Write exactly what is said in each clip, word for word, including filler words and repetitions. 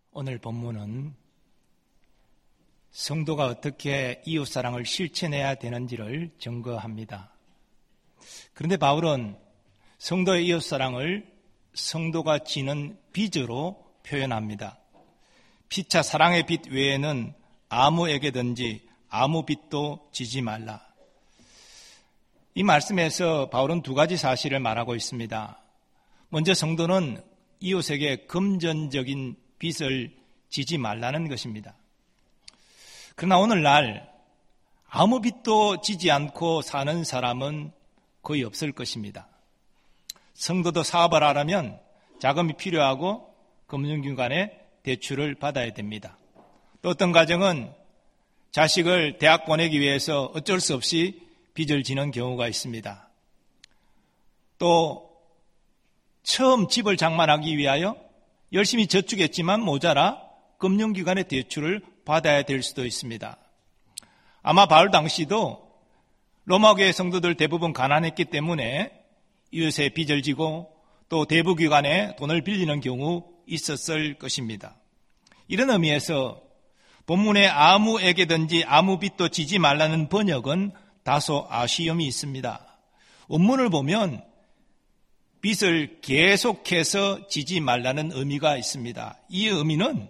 오늘 본문은 성도가 어떻게 이웃사랑을 실천해야 되는지를 증거합니다. 그런데 바울은 성도의 이웃사랑을 성도가 지는 빚으로 표현합니다. 피차 사랑의 빚 외에는 아무에게든지 아무 빚도 지지 말라. 이 말씀에서 바울은 두 가지 사실을 말하고 있습니다. 먼저 성도는 이웃에게 금전적인 빚을 지지 말라는 것입니다. 그러나 오늘날 아무 빚도 지지 않고 사는 사람은 거의 없을 것입니다. 성도도 사업을 하려면 자금이 필요하고 금융기관에 대출을 받아야 됩니다. 또 어떤 가정은 자식을 대학 보내기 위해서 어쩔 수 없이 빚을 지는 경우가 있습니다. 또 처음 집을 장만하기 위하여 열심히 저축했지만 모자라 금융기관의 대출을 받아야 될 수도 있습니다. 아마 바울 당시도 로마교회 성도들 대부분 가난했기 때문에 이웃에 빚을 지고 또 대부기관에 돈을 빌리는 경우 있었을 것입니다. 이런 의미에서 본문에 아무에게든지 아무 빚도 지지 말라는 번역은 다소 아쉬움이 있습니다. 원문을 보면 빚을 계속해서 지지 말라는 의미가 있습니다. 이 의미는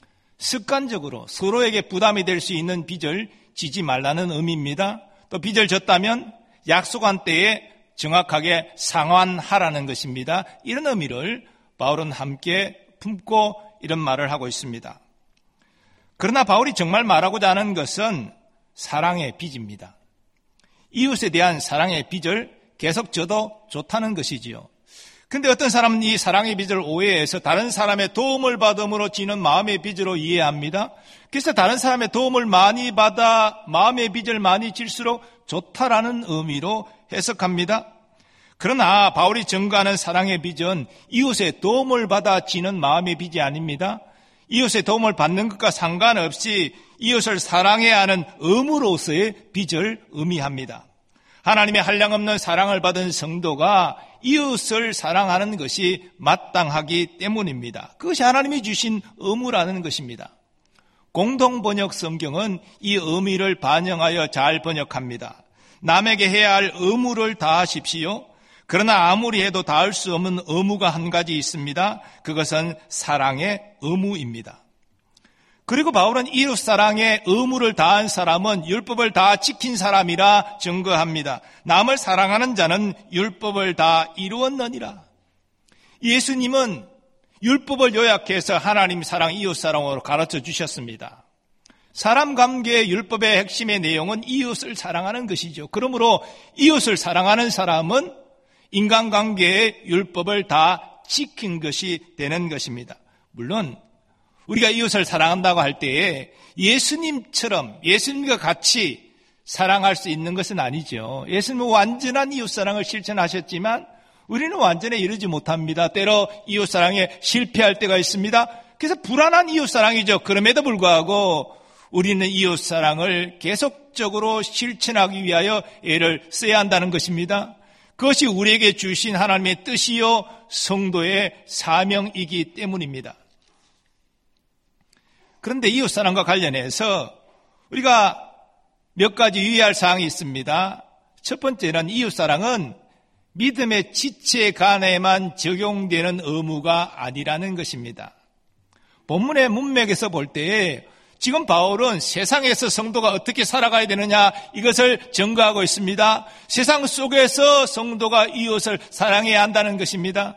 습관적으로 서로에게 부담이 될 수 있는 빚을 지지 말라는 의미입니다. 또 빚을 졌다면 약속한 때에 정확하게 상환하라는 것입니다. 이런 의미를 바울은 함께 품고 이런 말을 하고 있습니다. 그러나 바울이 정말 말하고자 하는 것은 사랑의 빚입니다. 이웃에 대한 사랑의 빚을 계속 져도 좋다는 것이지요. 근데 어떤 사람은 이 사랑의 빚을 오해해서 다른 사람의 도움을 받음으로 지는 마음의 빚으로 이해합니다. 그래서 다른 사람의 도움을 많이 받아 마음의 빚을 많이 질수록 좋다라는 의미로 해석합니다. 그러나 바울이 증거하는 사랑의 빚은 이웃의 도움을 받아 지는 마음의 빚이 아닙니다. 이웃의 도움을 받는 것과 상관없이 이웃을 사랑해야 하는 의무로서의 빚을 의미합니다. 하나님의 한량없는 사랑을 받은 성도가 이웃을 사랑하는 것이 마땅하기 때문입니다. 그것이 하나님이 주신 의무라는 것입니다. 공동번역 성경은 이 의미를 반영하여 잘 번역합니다. 남에게 해야 할 의무를 다하십시오. 그러나 아무리 해도 다할 수 없는 의무가 한 가지 있습니다. 그것은 사랑의 의무입니다. 그리고 바울은 이웃 사랑의 의무를 다한 사람은 율법을 다 지킨 사람이라 증거합니다. 남을 사랑하는 자는 율법을 다 이루었느니라. 예수님은 율법을 요약해서 하나님 사랑, 이웃 사랑으로 가르쳐 주셨습니다. 사람 관계의 율법의 핵심의 내용은 이웃을 사랑하는 것이죠. 그러므로 이웃을 사랑하는 사람은 인간관계의 율법을 다 지킨 것이 되는 것입니다. 물론 우리가 이웃을 사랑한다고 할 때에 예수님처럼 예수님과 같이 사랑할 수 있는 것은 아니죠. 예수님은 완전한 이웃사랑을 실천하셨지만 우리는 완전히 이루지 못합니다. 때로 이웃사랑에 실패할 때가 있습니다. 그래서 불안한 이웃사랑이죠. 그럼에도 불구하고 우리는 이웃사랑을 계속적으로 실천하기 위하여 애를 써야 한다는 것입니다. 그것이 우리에게 주신 하나님의 뜻이요 성도의 사명이기 때문입니다. 그런데 이웃사랑과 관련해서 우리가 몇 가지 유의할 사항이 있습니다. 첫 번째는 이웃사랑은 믿음의 지체 간에만 적용되는 의무가 아니라는 것입니다. 본문의 문맥에서 볼 때 지금 바울은 세상에서 성도가 어떻게 살아가야 되느냐 이것을 증거하고 있습니다. 세상 속에서 성도가 이웃을 사랑해야 한다는 것입니다.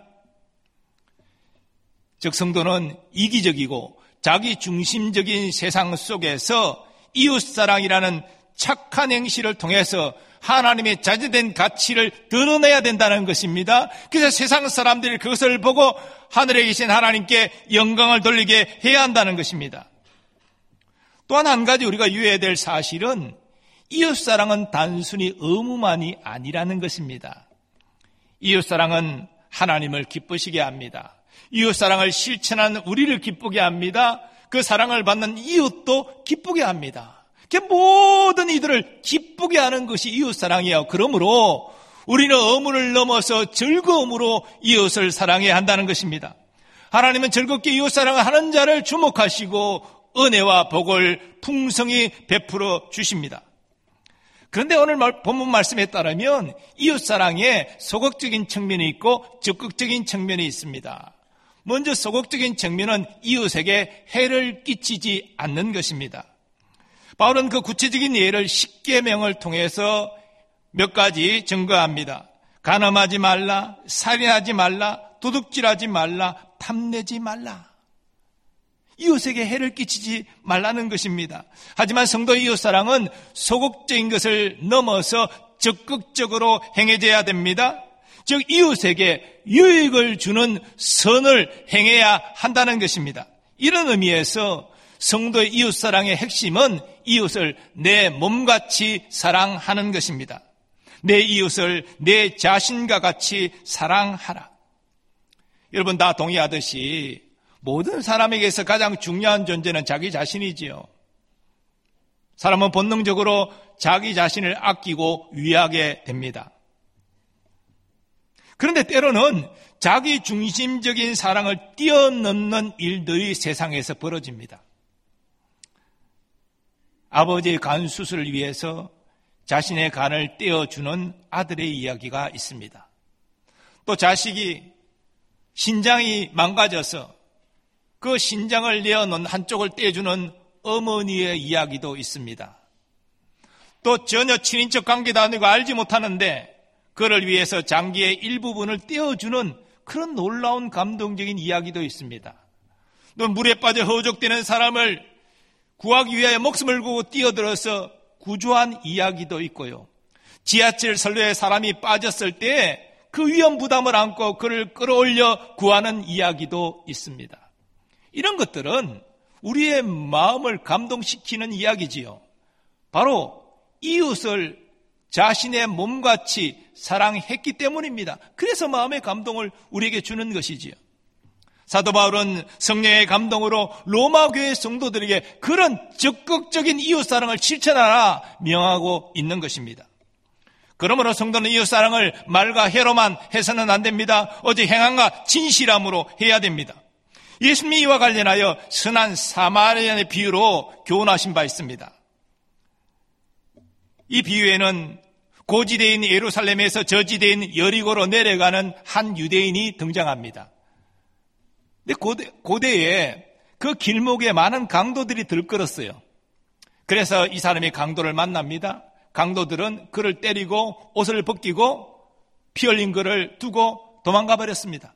즉 성도는 이기적이고 자기 중심적인 세상 속에서 이웃사랑이라는 착한 행실을 통해서 하나님의 자제된 가치를 드러내야 된다는 것입니다. 그래서 세상 사람들이 그것을 보고 하늘에 계신 하나님께 영광을 돌리게 해야 한다는 것입니다. 또한 한 가지 우리가 유의해야 될 사실은 이웃사랑은 단순히 의무만이 아니라는 것입니다. 이웃사랑은 하나님을 기쁘시게 합니다. 이웃사랑을 실천하는 우리를 기쁘게 합니다. 그 사랑을 받는 이웃도 기쁘게 합니다. 그 모든 이들을 기쁘게 하는 것이 이웃사랑이에요. 그러므로 우리는 의무를 넘어서 즐거움으로 이웃을 사랑해야 한다는 것입니다. 하나님은 즐겁게 이웃사랑을 하는 자를 주목하시고 은혜와 복을 풍성히 베풀어 주십니다. 그런데 오늘 본문 말씀에 따르면 이웃사랑에 소극적인 측면이 있고 적극적인 측면이 있습니다. 먼저 소극적인 측면은 이웃에게 해를 끼치지 않는 것입니다. 바울은 그 구체적인 예를 십계명을 통해서 몇 가지 증거합니다. 간음하지 말라, 살인하지 말라, 도둑질하지 말라, 탐내지 말라. 이웃에게 해를 끼치지 말라는 것입니다. 하지만 성도의 이웃사랑은 소극적인 것을 넘어서 적극적으로 행해져야 됩니다. 즉 이웃에게 유익을 주는 선을 행해야 한다는 것입니다. 이런 의미에서 성도의 이웃사랑의 핵심은 이웃을 내 몸같이 사랑하는 것입니다. 내 이웃을 내 자신과 같이 사랑하라. 여러분 다 동의하듯이 모든 사람에게서 가장 중요한 존재는 자기 자신이지요. 사람은 본능적으로 자기 자신을 아끼고 위하게 됩니다. 그런데 때로는 자기 중심적인 사랑을 뛰어넘는 일들이 세상에서 벌어집니다. 아버지의 간 수술을 위해서 자신의 간을 떼어주는 아들의 이야기가 있습니다. 또 자식이 신장이 망가져서 그 신장을 내어놓은 한쪽을 떼주는 어머니의 이야기도 있습니다. 또 전혀 친인척 관계도 아니고 알지 못하는데 그를 위해서 장기의 일부분을 떼어주는 그런 놀라운 감동적인 이야기도 있습니다. 또 물에 빠져 허우적대는 사람을 구하기 위하여 목숨을 걸고 뛰어들어서 구조한 이야기도 있고요. 지하철 선로에 사람이 빠졌을 때 그 위험 부담을 안고 그를 끌어올려 구하는 이야기도 있습니다. 이런 것들은 우리의 마음을 감동시키는 이야기지요. 바로 이웃을 자신의 몸같이 사랑했기 때문입니다. 그래서 마음의 감동을 우리에게 주는 것이지요. 사도 바울은 성령의 감동으로 로마 교회 성도들에게 그런 적극적인 이웃사랑을 실천하라 명하고 있는 것입니다. 그러므로 성도는 이웃사랑을 말과 해로만 해서는 안 됩니다. 어제 행함과 진실함으로 해야 됩니다. 예수님이 이와 관련하여 선한 사마리아인의 비유로 교훈하신 바 있습니다. 이 비유에는 고지대인 예루살렘에서 저지대인 여리고로 내려가는 한 유대인이 등장합니다. 근데 고대, 고대에 그 길목에 많은 강도들이 들끓었어요. 그래서 이 사람이 강도를 만납니다. 강도들은 그를 때리고 옷을 벗기고 피 흘린 그를 두고 도망가 버렸습니다.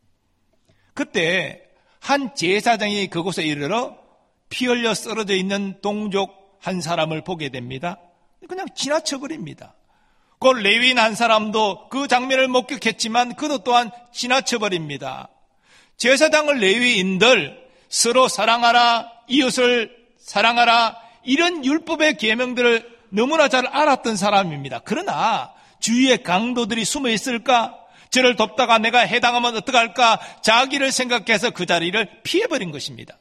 그때 한 제사장이 그곳에 이르러 피 흘려 쓰러져 있는 동족 한 사람을 보게 됩니다. 그냥 지나쳐버립니다. 그 레위인 한 사람도 그 장면을 목격했지만 그도 또한 지나쳐버립니다. 제사장을 레위인들 서로 사랑하라, 이웃을 사랑하라 이런 율법의 계명들을 너무나 잘 알았던 사람입니다. 그러나 주위에 강도들이 숨어 있을까? 저를 돕다가 내가 해당하면 어떡할까? 자기를 생각해서 그 자리를 피해버린 것입니다.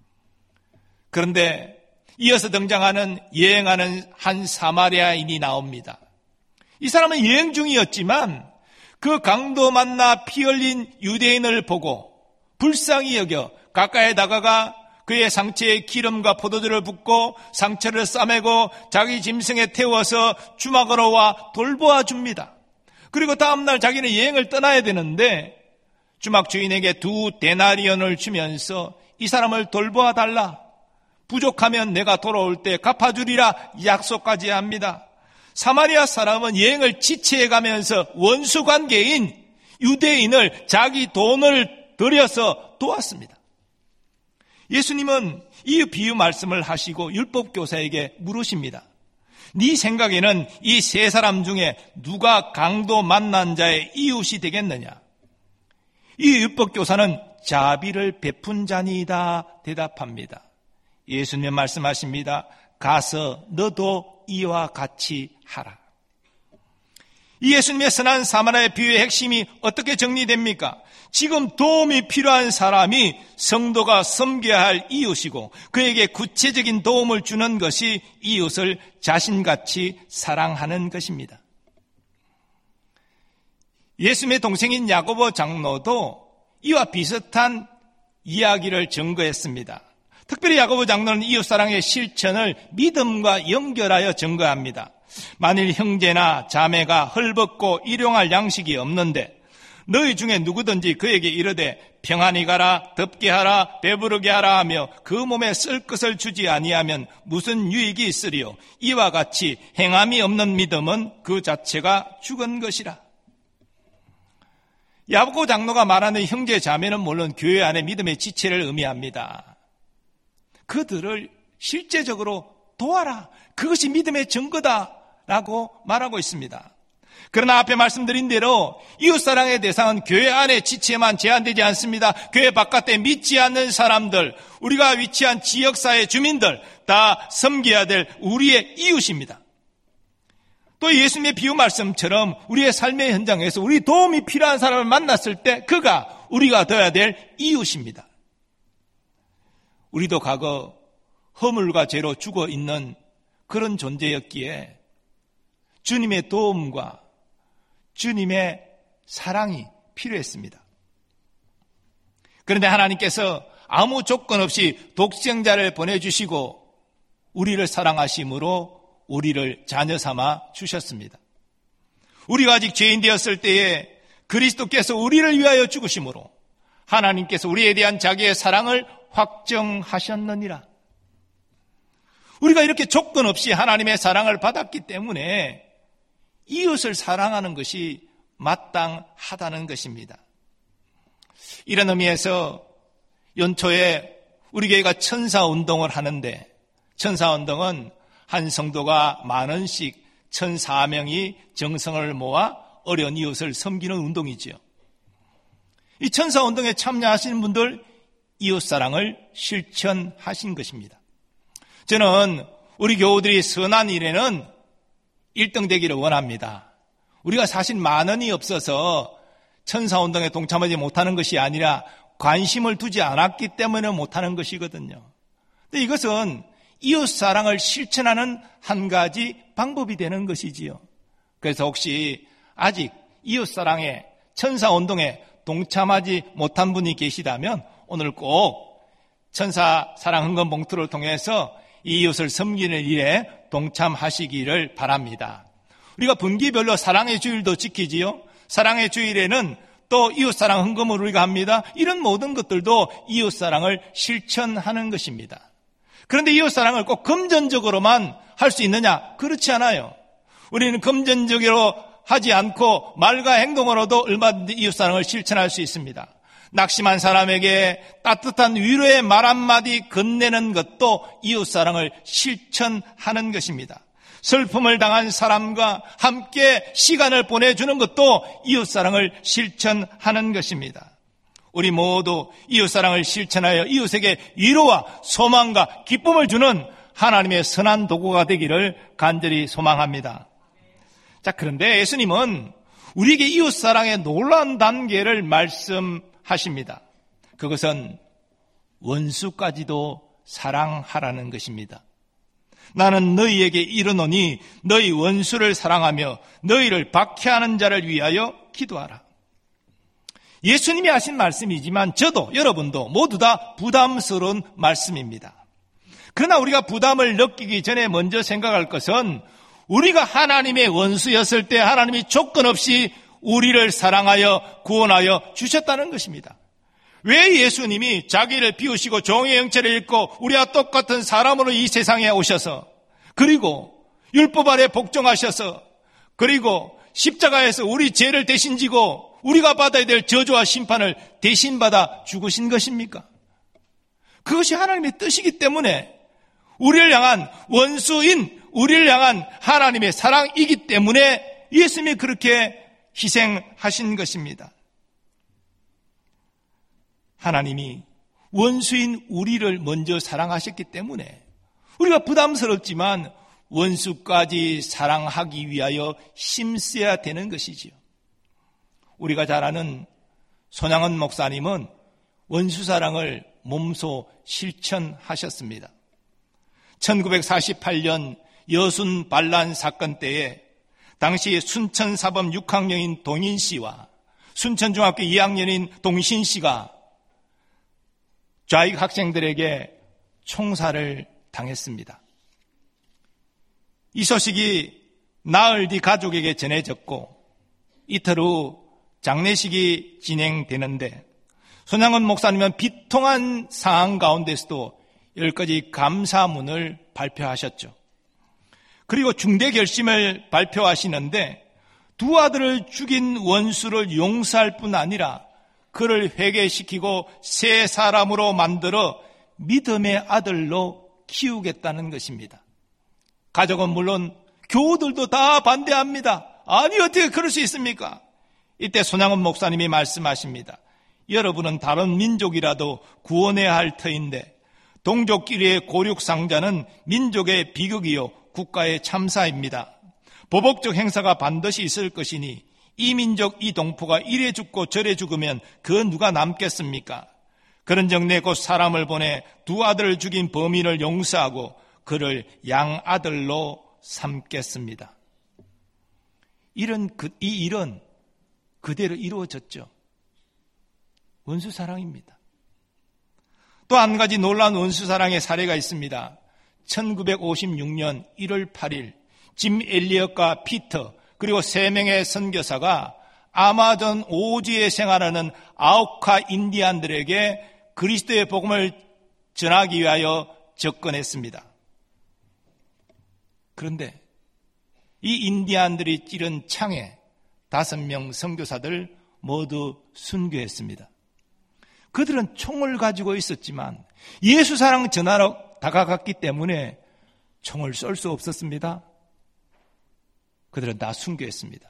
그런데 이어서 등장하는 여행하는 한 사마리아인이 나옵니다. 이 사람은 여행 중이었지만 그 강도 만나 피 흘린 유대인을 보고 불쌍히 여겨 가까이 다가가 그의 상처에 기름과 포도주를 붓고 상처를 싸매고 자기 짐승에 태워서 주막으로 와 돌보아 줍니다. 그리고 다음날 자기는 여행을 떠나야 되는데 주막 주인에게 두 데나리온을 주면서 이 사람을 돌보아 달라. 부족하면 내가 돌아올 때 갚아주리라 약속까지 합니다. 사마리아 사람은 여행을 지체해가면서 원수관계인 유대인을 자기 돈을 들여서 도왔습니다. 예수님은 이 비유 말씀을 하시고 율법교사에게 물으십니다. 네 생각에는 이 세 사람 중에 누가 강도 만난 자의 이웃이 되겠느냐? 이 율법교사는 자비를 베푼 자니이다 대답합니다. 예수님 말씀하십니다. 가서 너도 이와 같이 하라. 이 예수님의 선한 사마리아의 비유의 핵심이 어떻게 정리됩니까? 지금 도움이 필요한 사람이 성도가 섬겨야 할 이웃이고 그에게 구체적인 도움을 주는 것이 이웃을 자신같이 사랑하는 것입니다. 예수님의 동생인 야고보 장로도 이와 비슷한 이야기를 증거했습니다. 특별히 야고보 장로는 이웃사랑의 실천을 믿음과 연결하여 증거합니다. 만일 형제나 자매가 헐벗고 일용할 양식이 없는데 너희 중에 누구든지 그에게 이르되 평안히 가라, 덥게 하라, 배부르게 하라 하며 그 몸에 쓸 것을 주지 아니하면 무슨 유익이 있으리요? 이와 같이 행함이 없는 믿음은 그 자체가 죽은 것이라. 야고보 장로가 말하는 형제 자매는 물론 교회 안의 믿음의 지체를 의미합니다. 그들을 실제적으로 도와라. 그것이 믿음의 증거다라고 말하고 있습니다. 그러나 앞에 말씀드린 대로 이웃사랑의 대상은 교회 안의 지체만 제한되지 않습니다. 교회 바깥에 믿지 않는 사람들, 우리가 위치한 지역사회 주민들 다 섬겨야 될 우리의 이웃입니다. 또 예수님의 비유 말씀처럼 우리의 삶의 현장에서 우리 도움이 필요한 사람을 만났을 때 그가 우리가 되어야 될 이웃입니다. 우리도 과거 허물과 죄로 죽어 있는 그런 존재였기에 주님의 도움과 주님의 사랑이 필요했습니다. 그런데 하나님께서 아무 조건 없이 독생자를 보내주시고 우리를 사랑하심으로 우리를 자녀 삼아 주셨습니다. 우리가 아직 죄인 되었을 때에 그리스도께서 우리를 위하여 죽으심으로 하나님께서 우리에 대한 자기의 사랑을 확정하셨느니라. 우리가 이렇게 조건 없이 하나님의 사랑을 받았기 때문에 이웃을 사랑하는 것이 마땅하다는 것입니다. 이런 의미에서 연초에 우리 교회가 천사운동을 하는데, 천사운동은 한 성도가 만 원씩 천사 명이 정성을 모아 어려운 이웃을 섬기는 운동이지요. 이 천사운동에 참여하시는 분들 이웃사랑을 실천하신 것입니다. 저는 우리 교우들이 선한 일에는 일 등 되기를 원합니다. 우리가 사실 만 원이 없어서 천사운동에 동참하지 못하는 것이 아니라 관심을 두지 않았기 때문에 못하는 것이거든요. 근데 이것은 이웃사랑을 실천하는 한 가지 방법이 되는 것이지요. 그래서 혹시 아직 이웃사랑에 천사운동에 동참하지 못한 분이 계시다면 오늘 꼭 천사사랑 헌금 봉투를 통해서 이웃을 섬기는 일에 동참하시기를 바랍니다. 우리가 분기별로 사랑의 주일도 지키지요. 사랑의 주일에는 또 이웃사랑 헌금을 우리가 합니다. 이런 모든 것들도 이웃사랑을 실천하는 것입니다. 그런데 이웃사랑을 꼭 금전적으로만 할 수 있느냐? 그렇지 않아요. 우리는 금전적으로 하지 않고 말과 행동으로도 얼마든지 이웃사랑을 실천할 수 있습니다. 낙심한 사람에게 따뜻한 위로의 말 한마디 건네는 것도 이웃사랑을 실천하는 것입니다. 슬픔을 당한 사람과 함께 시간을 보내주는 것도 이웃사랑을 실천하는 것입니다. 우리 모두 이웃사랑을 실천하여 이웃에게 위로와 소망과 기쁨을 주는 하나님의 선한 도구가 되기를 간절히 소망합니다. 자, 그런데 예수님은 우리에게 이웃사랑의 놀라운 단계를 말씀하십니다. 그것은 원수까지도 사랑하라는 것입니다. 나는 너희에게 이르노니 너희 원수를 사랑하며 너희를 박해하는 자를 위하여 기도하라. 예수님이 하신 말씀이지만 저도 여러분도 모두 다 부담스러운 말씀입니다. 그러나 우리가 부담을 느끼기 전에 먼저 생각할 것은 우리가 하나님의 원수였을 때 하나님이 조건 없이 우리를 사랑하여 구원하여 주셨다는 것입니다. 왜 예수님이 자기를 비우시고 종의 형체를 입고 우리와 똑같은 사람으로 이 세상에 오셔서 그리고 율법 아래 복종하셔서 그리고 십자가에서 우리 죄를 대신 지고 우리가 받아야 될 저주와 심판을 대신 받아 죽으신 것입니까? 그것이 하나님의 뜻이기 때문에 우리를 향한 원수인 우리를 향한 하나님의 사랑이기 때문에 예수님이 그렇게 희생하신 것입니다. 하나님이 원수인 우리를 먼저 사랑하셨기 때문에 우리가 부담스럽지만 원수까지 사랑하기 위하여 힘써야 되는 것이지요. 우리가 잘 아는 손양원 목사님은 원수사랑을 몸소 실천하셨습니다. 천구백사십팔 년 여순 반란 사건 때에 당시 순천사범 육 학년인 동인 씨와 순천중학교 이 학년인 동신 씨가 좌익 학생들에게 총살을 당했습니다. 이 소식이 나흘 뒤 가족에게 전해졌고 이틀 후 장례식이 진행되는데 손양원 목사님은 비통한 상황 가운데서도 열 가지 감사문을 발표하셨죠. 그리고 중대 결심을 발표하시는데 두 아들을 죽인 원수를 용서할 뿐 아니라 그를 회개시키고 새 사람으로 만들어 믿음의 아들로 키우겠다는 것입니다. 가족은 물론 교우들도 다 반대합니다. 아니 어떻게 그럴 수 있습니까? 이때 손양원 목사님이 말씀하십니다. 여러분은 다른 민족이라도 구원해야 할 터인데 동족끼리의 고륙상자는 민족의 비극이요 국가의 참사입니다. 보복적 행사가 반드시 있을 것이니 이 민족 이 동포가 이래 죽고 저래 죽으면 그 누가 남겠습니까? 그런즉 내 곧 사람을 보내 두 아들을 죽인 범인을 용서하고 그를 양아들로 삼겠습니다. 이런 그, 이 일은 그대로 이루어졌죠. 원수사랑입니다. 또 한 가지 놀라운 원수사랑의 사례가 있습니다. 천구백오십육 년 일월 팔일 짐 엘리엇과 피터 그리고 세 명의 선교사가 아마존 오지에 생활하는 아우카 인디안들에게 그리스도의 복음을 전하기 위하여 접근했습니다. 그런데 이 인디안들이 찌른 창에 다섯 명 선교사들 모두 순교했습니다. 그들은 총을 가지고 있었지만 예수 사랑 전하러 다가갔기 때문에 총을 쏠 수 없었습니다. 그들은 다 순교했습니다.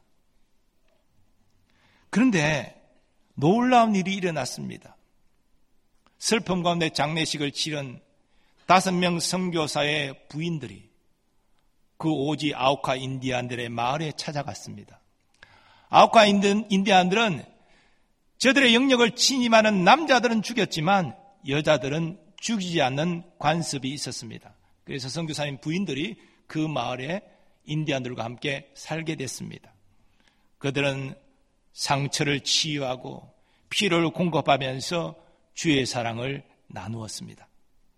그런데 놀라운 일이 일어났습니다. 슬픔 가운데 장례식을 치른 다섯 명 선교사의 부인들이 그 오지 아우카 인디안들의 마을에 찾아갔습니다. 아우카 인디안들은 저들의 영역을 침입하는 남자들은 죽였지만 여자들은 죽이지 않는 관습이 있었습니다. 그래서 선교사님 부인들이 그 마을에 인디안들과 함께 살게 됐습니다. 그들은 상처를 치유하고 피로를 공급하면서 주의 사랑을 나누었습니다.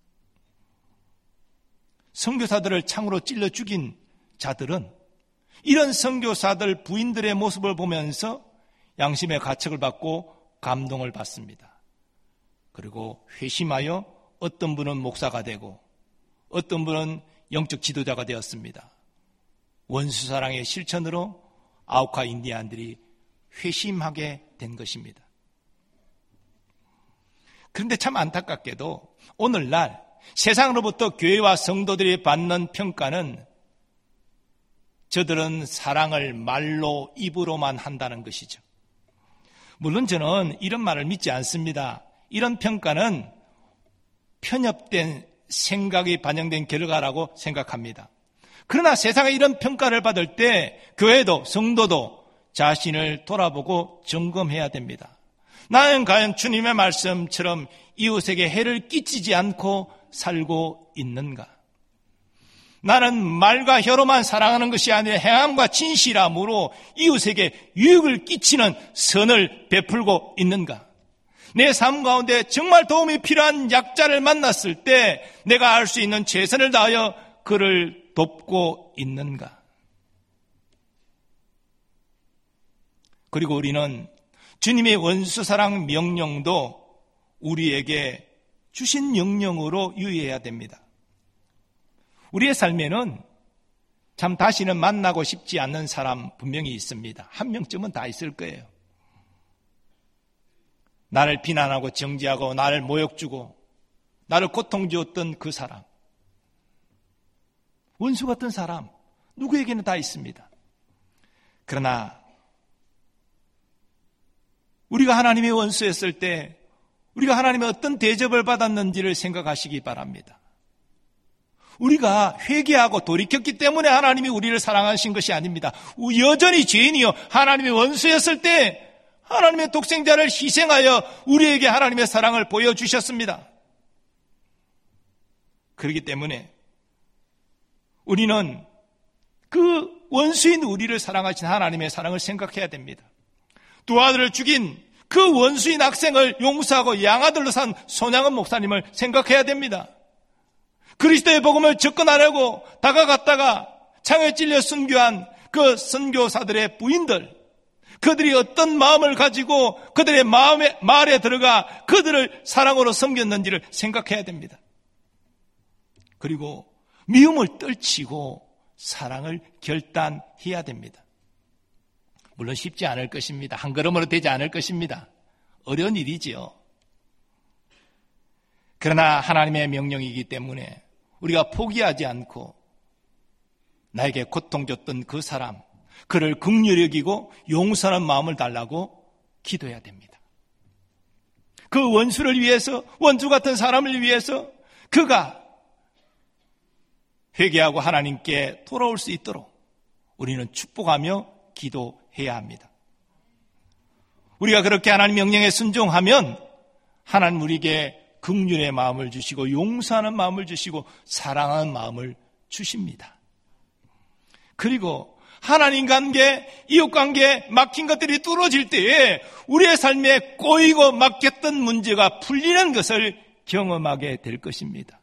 선교사들을 창으로 찔러 죽인 자들은 이런 선교사들 부인들의 모습을 보면서 양심의 가책을 받고 감동을 받습니다. 그리고 회심하여 어떤 분은 목사가 되고 어떤 분은 영적 지도자가 되었습니다. 원수사랑의 실천으로 아우카 인디안들이 회심하게 된 것입니다. 그런데 참 안타깝게도 오늘날 세상으로부터 교회와 성도들이 받는 평가는 저들은 사랑을 말로 입으로만 한다는 것이죠. 물론 저는 이런 말을 믿지 않습니다. 이런 평가는 편협된 생각이 반영된 결과라고 생각합니다. 그러나 세상에 이런 평가를 받을 때 교회도 성도도 자신을 돌아보고 점검해야 됩니다. 나는 과연 주님의 말씀처럼 이웃에게 해를 끼치지 않고 살고 있는가? 나는 말과 혀로만 사랑하는 것이 아니라 행함과 진실함으로 이웃에게 유익을 끼치는 선을 베풀고 있는가? 내 삶 가운데 정말 도움이 필요한 약자를 만났을 때 내가 할 수 있는 최선을 다하여 그를 돕고 있는가? 그리고 우리는 주님의 원수사랑 명령도 우리에게 주신 명령으로 유의해야 됩니다. 우리의 삶에는 참 다시는 만나고 싶지 않는 사람 분명히 있습니다. 한 명쯤은 다 있을 거예요. 나를 비난하고 정죄하고 나를 모욕주고 나를 고통주었던 그 사람, 원수 같은 사람 누구에게는 다 있습니다. 그러나 우리가 하나님의 원수였을 때 우리가 하나님의 어떤 대접을 받았는지를 생각하시기 바랍니다. 우리가 회개하고 돌이켰기 때문에 하나님이 우리를 사랑하신 것이 아닙니다. 여전히 죄인이요 하나님의 원수였을 때 하나님의 독생자를 희생하여 우리에게 하나님의 사랑을 보여주셨습니다. 그렇기 때문에 우리는 그 원수인 우리를 사랑하신 하나님의 사랑을 생각해야 됩니다. 두 아들을 죽인 그 원수인 학생을 용서하고 양아들로 산 손양은 목사님을 생각해야 됩니다. 그리스도의 복음을 접근하려고 다가갔다가 창에 찔려 순교한 그 선교사들의 부인들, 그들이 어떤 마음을 가지고 그들의 마음에, 말에 들어가 그들을 사랑으로 섬겼는지를 생각해야 됩니다. 그리고 미움을 떨치고 사랑을 결단해야 됩니다. 물론 쉽지 않을 것입니다. 한 걸음으로 되지 않을 것입니다. 어려운 일이지요. 그러나 하나님의 명령이기 때문에 우리가 포기하지 않고 나에게 고통 줬던 그 사람, 그를 긍휼히 여기고 용서하는 마음을 달라고 기도해야 됩니다. 그 원수를 위해서, 원수 같은 사람을 위해서 그가 회개하고 하나님께 돌아올 수 있도록 우리는 축복하며 기도해야 합니다. 우리가 그렇게 하나님 명령에 순종하면 하나님 우리에게 긍휼의 마음을 주시고 용서하는 마음을 주시고 사랑하는 마음을 주십니다. 그리고 하나님 관계, 이웃 관계 막힌 것들이 뚫어질 때에 우리의 삶에 꼬이고 막혔던 문제가 풀리는 것을 경험하게 될 것입니다.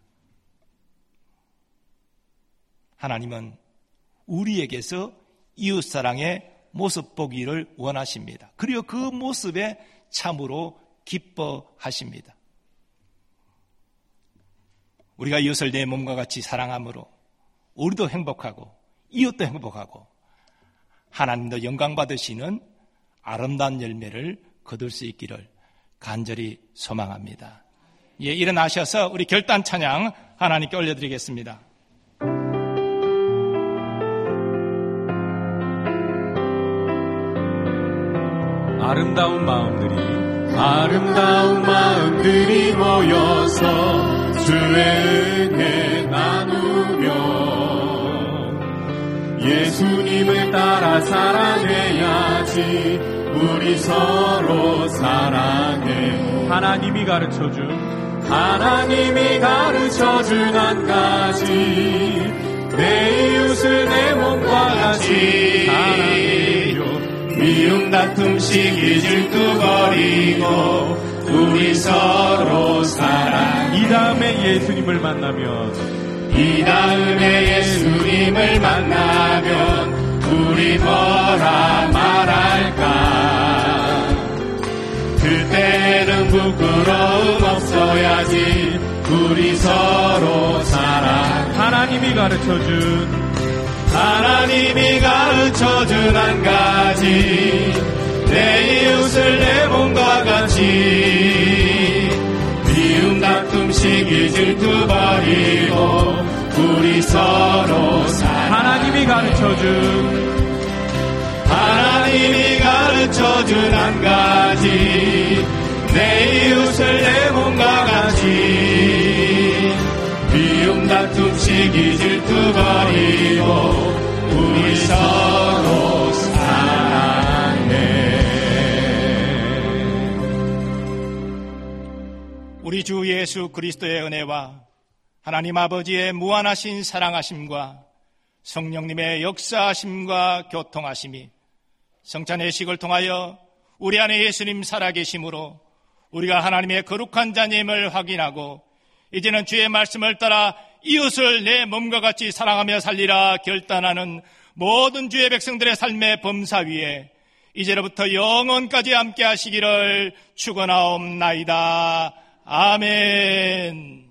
하나님은 우리에게서 이웃사랑의 모습 보기를 원하십니다. 그리고 그 모습에 참으로 기뻐하십니다. 우리가 이웃을 내 몸과 같이 사랑함으로 우리도 행복하고 이웃도 행복하고 하나님도 영광 받으시는 아름다운 열매를 거둘 수 있기를 간절히 소망합니다. 예, 일어나셔서 우리 결단 찬양 하나님께 올려드리겠습니다. 아름다운 마음들이 아름다운 마음들이 모여서 주의 은혜 나누며 예수님을 따라 사랑해야지. 우리 서로 사랑해. 하나님이 가르쳐준 하나님이 가르쳐준 한 가지, 내 이웃을 내 몸과 같이 사랑해요. 미움 다툼 시기 질투 버리고 우리 서로 사랑. 이 다음에 예수님을 만나면 이 다음에 예수님을 만나면 우리 뭐라 말할까. 그때는 부끄러움 없어야지. 우리 서로 사랑. 하나님이 가르쳐준 하나님이 가르쳐준 한 가지, 내 이웃을 내 몸과 같이. 미움 다툼 시기 질투 버리고 우리 서로 사랑. 하나님이 가르쳐준 하나님이 가르쳐준 한 가지, 내 이웃을 내 몸과 같이. 미움 다툼 시기 질투 버리고 우리 서로 사랑해. 우리 주 예수 그리스도의 은혜와 하나님 아버지의 무한하신 사랑하심과 성령님의 역사하심과 교통하심이 성찬의 식을 통하여 우리 안에 예수님 살아계심으로 우리가 하나님의 거룩한 자님을 확인하고 이제는 주의 말씀을 따라 이웃을 내 몸과 같이 사랑하며 살리라 결단하는 모든 주의 백성들의 삶의 범사 위에 이제로부터 영원까지 함께 하시기를 축원하옵나이다. 아멘.